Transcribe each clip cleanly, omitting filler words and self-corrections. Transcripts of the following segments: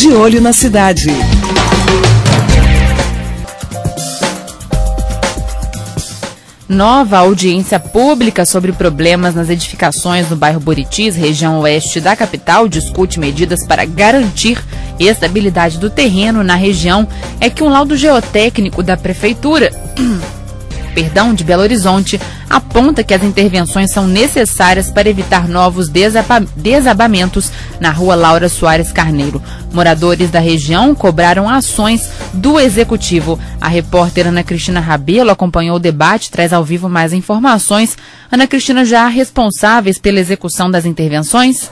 De Olho na Cidade. Nova audiência pública sobre problemas nas edificações no bairro Buritis, região oeste da capital, discute medidas para garantir estabilidade do terreno na região. É que um laudo geotécnico da Prefeitura de Belo Horizonte aponta que as intervenções são necessárias para evitar novos desabamentos na rua Laura Soares Carneiro. Moradores da região cobraram ações do Executivo. A repórter Ana Cristina Rabelo acompanhou o debate, traz ao vivo mais informações. Ana Cristina, já há responsáveis pela execução das intervenções?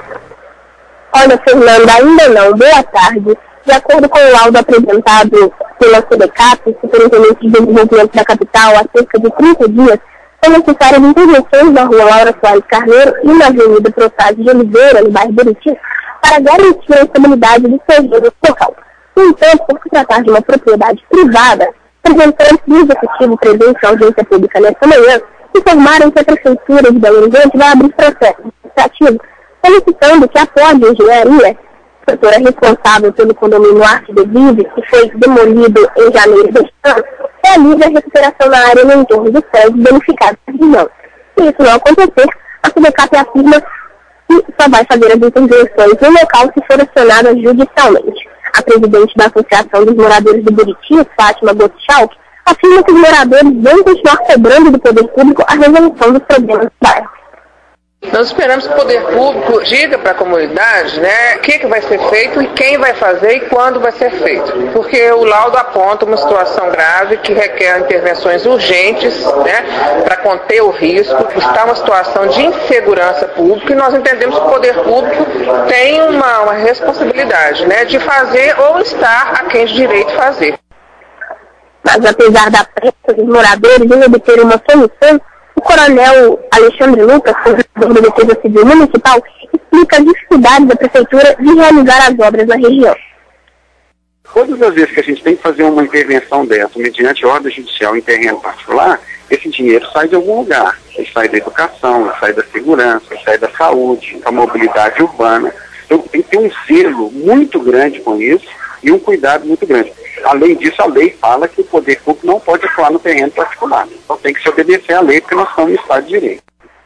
Olha, Fernanda, ainda não. Boa tarde. De acordo com o laudo apresentado pela SEDECAP, Superintendente de Desenvolvimento da Capital, há cerca de 30 dias, são necessárias intervenções na rua Laura Soares Carneiro e na Avenida Protásio de Oliveira, no bairro Buritis, para garantir a estabilidade do terreno local. No entanto, por se tratar de uma propriedade privada, representantes do Executivo presentes na audiência pública nesta manhã informaram que a Prefeitura de Belo Horizonte vai abrir processo administrativo solicitando que a Pode Engenharia, setora responsável pelo condomínio Arte de Vive, que foi demolido em janeiro deste ano, realize a recuperação na área no entorno dos prédios danificados da região. Se isso não acontecer, a SEDECAP afirma que só vai fazer as intervenções no local se for acionada judicialmente. A presidente da Associação dos Moradores do Buritis, Fátima Gottschalk, afirma que os moradores vão continuar cobrando do poder público a resolução dos problemas do bairro. Nós esperamos que o poder público diga para a comunidade, o que vai ser feito e quem vai fazer e quando vai ser feito. Porque o laudo aponta uma situação grave que requer intervenções urgentes, para conter o risco. Está uma situação de insegurança pública e nós entendemos que o poder público tem uma responsabilidade, de fazer ou estar a quem de direito fazer. Mas apesar da pressa dos moradores em obter uma solução, o coronel Alexandre Lucas, coordenador da Defesa Civil Municipal, explica as dificuldades da Prefeitura de realizar as obras na região. Todas as vezes que a gente tem que fazer uma intervenção dessa, mediante ordem judicial em terreno particular, esse dinheiro sai de algum lugar. Ele sai da educação, ele sai da segurança, ele sai da saúde, da mobilidade urbana. Então tem que ter um zelo muito grande com isso e um cuidado muito grande. Além disso, a lei fala que o poder público não pode atuar no terreno particular. Então tem que se obedecer à lei, porque nós estamos no Estado de Direito.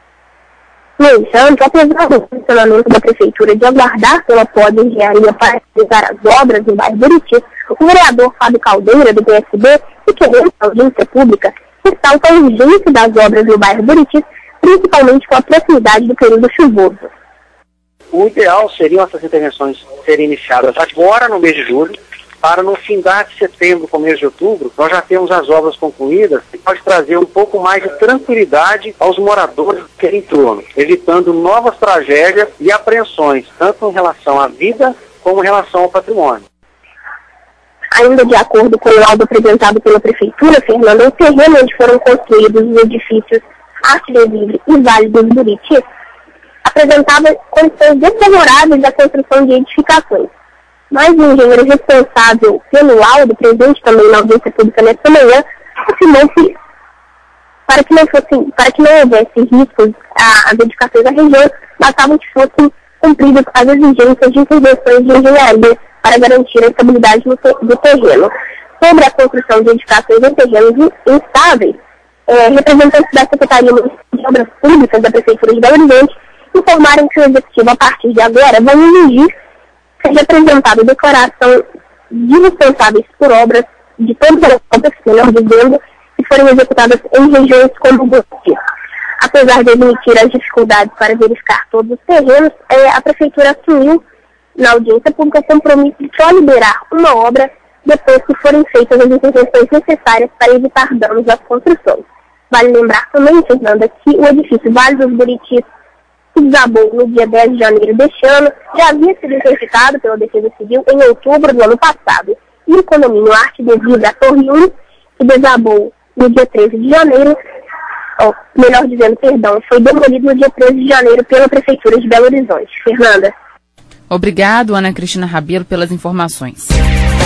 No entanto, apesar do funcionamento da Prefeitura de aguardar pela Pode Engenharia para realizar as obras no bairro Buritis, o vereador Fábio Caldeira, do PSB, que querendo a audiência pública, ressalta a urgência das obras no bairro Buritis, principalmente com a proximidade do período chuvoso. O ideal seriam essas intervenções serem iniciadas agora no mês de julho, para no fim de setembro, começo de outubro, nós já temos as obras concluídas e pode trazer um pouco mais de tranquilidade aos moradores que entorno, evitando novas tragédias e apreensões, tanto em relação à vida como em relação ao patrimônio. Ainda de acordo com o laudo apresentado pela Prefeitura, Fernanda, o terreno onde foram construídos os edifícios Arte de Vive e Vale dos Buritis apresentava condições desfavoráveis à construção de edificações. Mas o engenheiro responsável pelo laudo, presente também na audiência pública nesta manhã, afirmou que para que não houvesse riscos às edificações da região, bastavam que fossem cumpridas as exigências de intervenções de engenharia para garantir a estabilidade do terreno. Sobre a construção de edificações em terrenos instáveis, representantes da Secretaria Municipal de Obras Públicas da Prefeitura de Belo Horizonte informaram que o Executivo, a partir de agora, vai exigir seja apresentada declaração de responsáveis por obras, de todas as obras, melhor dizendo, que forem executadas em regiões como Buritis. Apesar de admitir as dificuldades para verificar todos os terrenos, a Prefeitura assumiu na audiência pública o compromisso de só liberar uma obra depois que forem feitas as intervenções necessárias para evitar danos às construções. Vale lembrar também, Fernanda, que o edifício Vale dos Buritis, que desabou no dia 10 de janeiro deste ano, já havia sido identificado pela Defesa Civil em outubro do ano passado. E o condomínio Arte de Vive, a Torre 1, que desabou no dia 13 de janeiro, foi demolido no dia 13 de janeiro pela Prefeitura de Belo Horizonte. Fernanda. Obrigado, Ana Cristina Rabelo, pelas informações.